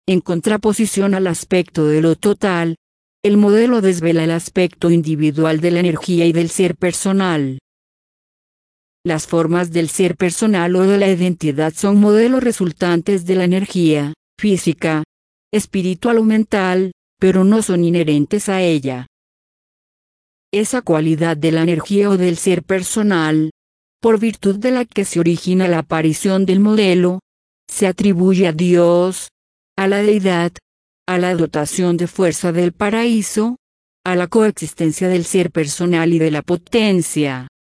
En contraposición al aspecto de lo total, el modelo desvela el aspecto individual de la energía y del ser personal. Las formas del ser personal o de la identidad son modelos resultantes de la energía, física, espiritual o mental, pero no son inherentes a ella. Esa cualidad de la energía o del ser personal, por virtud de la que se origina la aparición del modelo, se atribuye a Dios, a la deidad, a la dotación de fuerza del paraíso, a la coexistencia del ser personal y de la potencia.